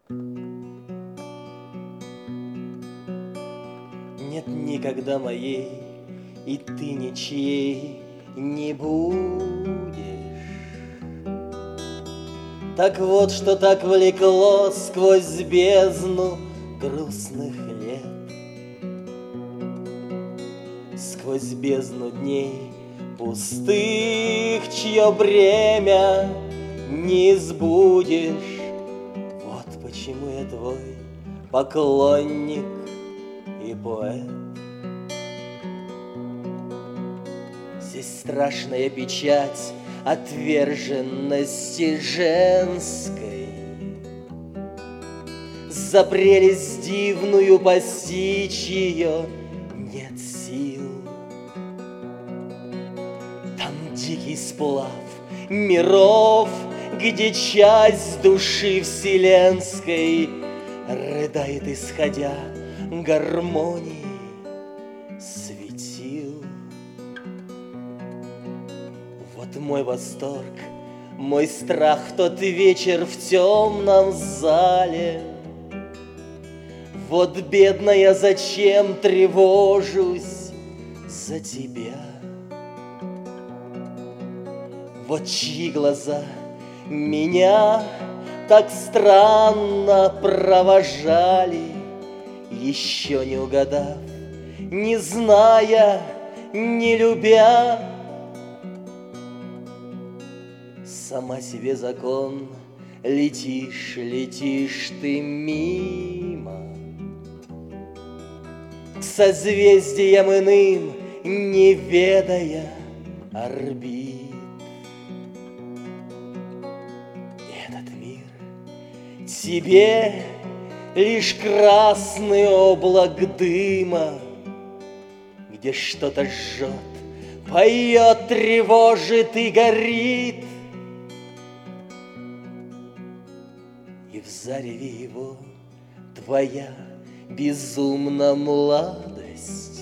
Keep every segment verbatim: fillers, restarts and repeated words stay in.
Нет никогда моей, и ты ничьей не будешь. Так вот, что так влекло сквозь бездну грустных лет, сквозь бездну дней пустых, чье бремя не сбудешь. Вот почему я твой поклонник и поэт. Здесь страшная печать отверженности женской, за прелесть дивную постичь ее нет сил. Там дикий сплав миров, где часть души вселенской рыдает, исходя гармонии светил. Вот мой восторг, мой страх в тот вечер в темном зале. Вот, бедная, зачем тревожусь за тебя? Вот чьи глаза меня так странно провожали, еще не угадав, не зная, не любя. Сама себе закон, летишь, летишь ты мимо, к созвездиям иным, не ведая орбит. Этот мир тебе лишь красный облак дыма, где что-то жжет, поет, тревожит и горит. И в зареве его твоя безумна младость.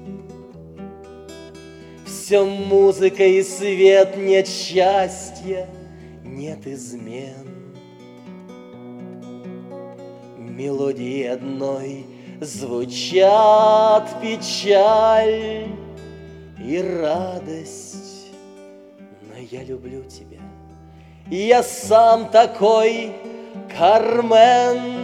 Все музыка и свет, нет счастья, нет измен. Мелодии одной звучат печаль и радость. Но я люблю тебя, я сам такой, Кармен.